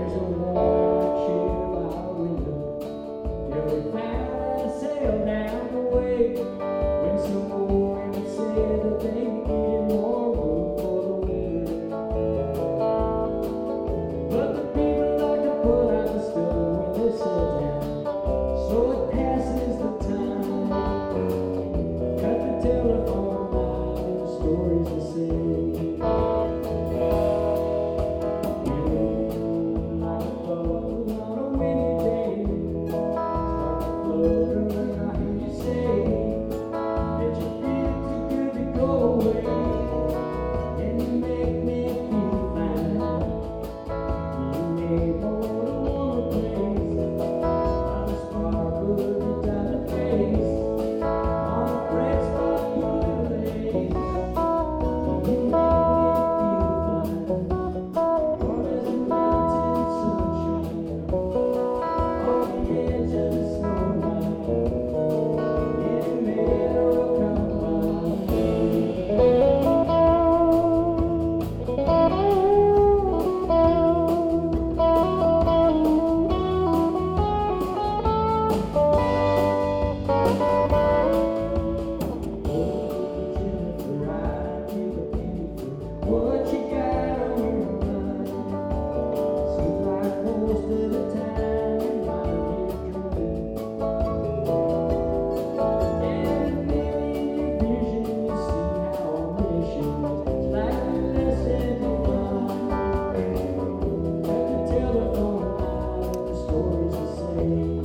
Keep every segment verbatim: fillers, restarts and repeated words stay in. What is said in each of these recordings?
There's a warm chill out window. Yeah, we found a sail down the way. When some more women said that they needed more room for the winter. But the people like to put out the stove when they sit down, so it passes the time. Cut the telephone line and the stories to say. What you got on your mind? Seems like most of the time you might be true. And maybe in your vision you see how our mission is slightly less than defined. Cut the telephone line with the stories to say.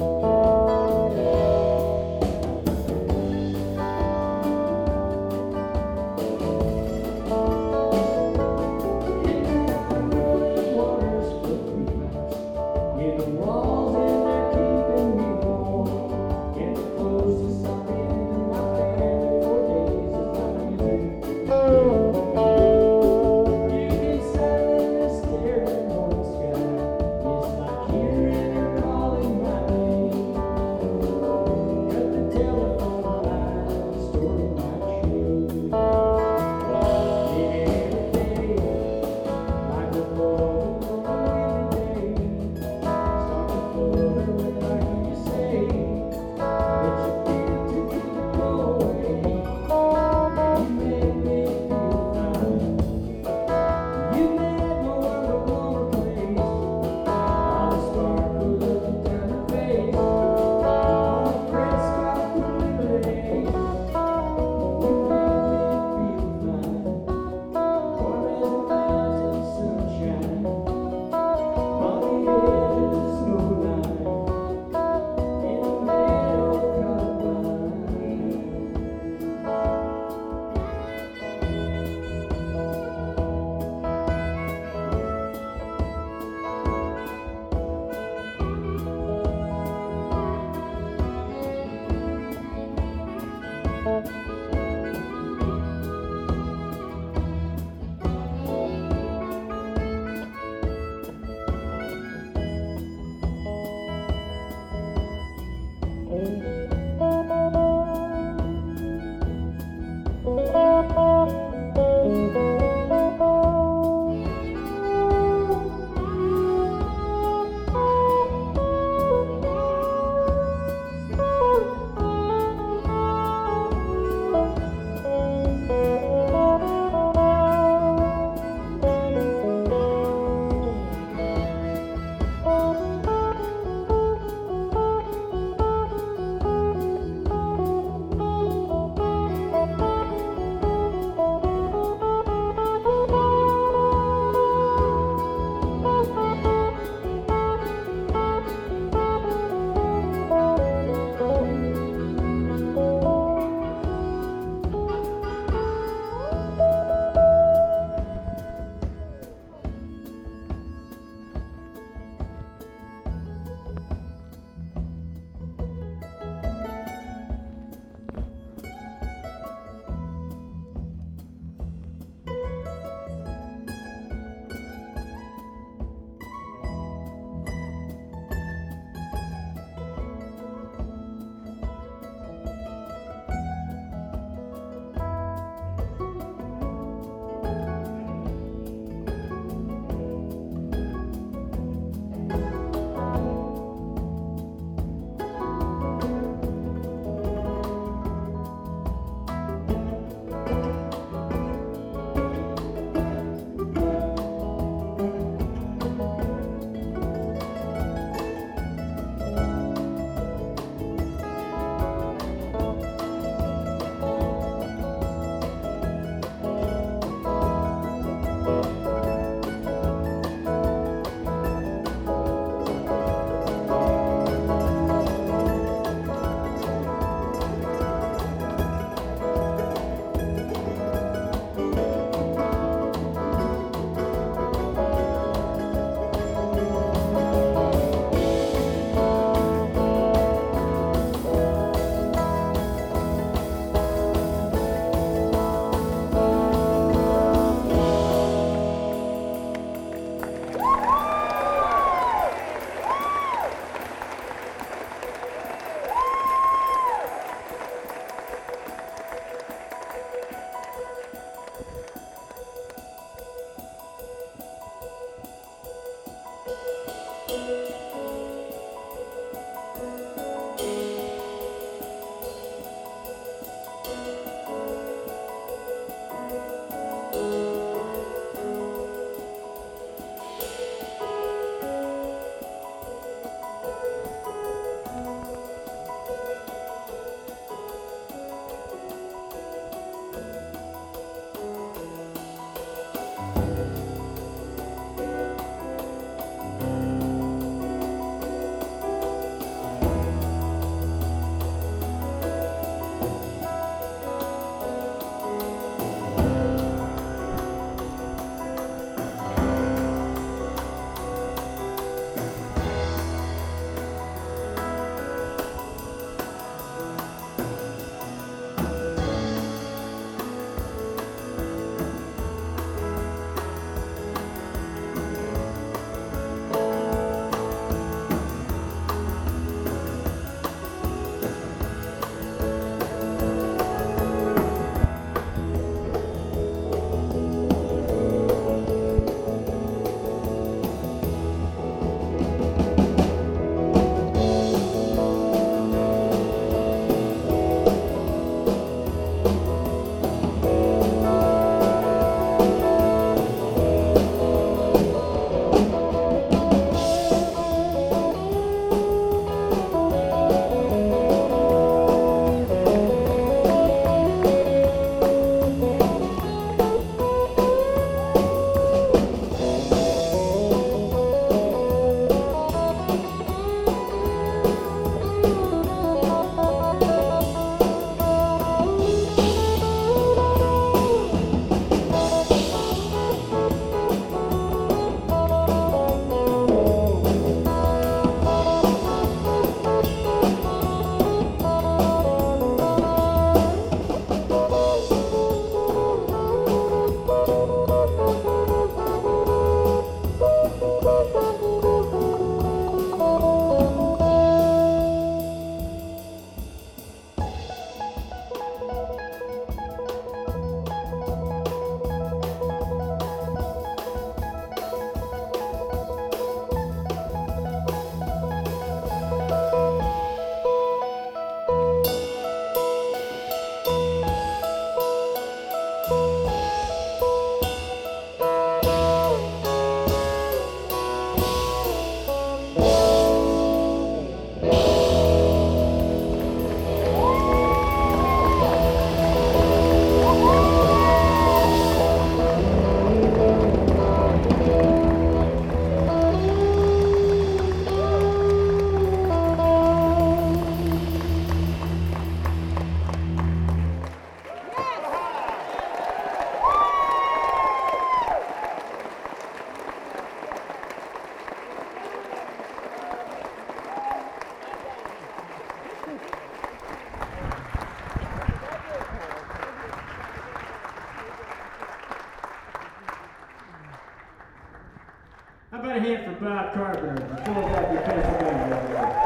How about a hand for Bob Carpenter from Philadelphia, Pennsylvania?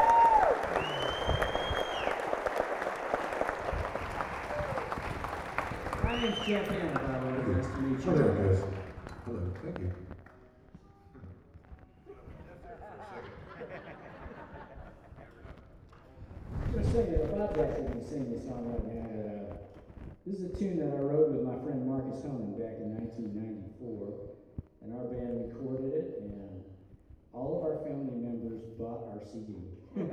My name's Jeff Hanna, by the way. Nice to meet you. Hello, guys. Hello, thank you. I'm going to sing it. Bob's actually going to sing this song right now. Uh, this is a tune that I wrote with my friend Marcus Honan back in nineteen ninety-four. And our band recorded it, and all of our family members bought our C D.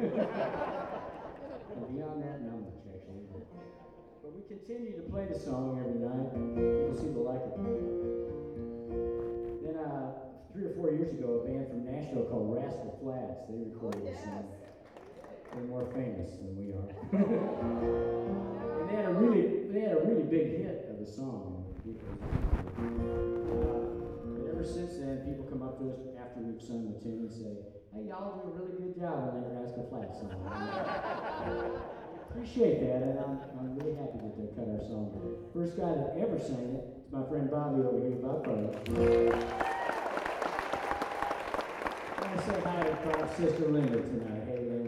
And beyond that, not much, actually. But we continue to play the song every night, and people seem to like it. Then, uh, three or four years ago, a band from Nashville called Rascal Flatts, they recorded this song. They're more famous than we are. And they had a really, they had a really big hit of the song. Uh, but ever since then, people come up to us after we've sung the tune and say, "Hey, y'all do a really good job on that Rascal Flatts song." Appreciate that, and I'm, I'm really happy that they cut our song. First guy that ever sang it is my friend Bobby over here, Bob Carter. I want to say hi to Bob's sister Linda tonight. Hey, Linda.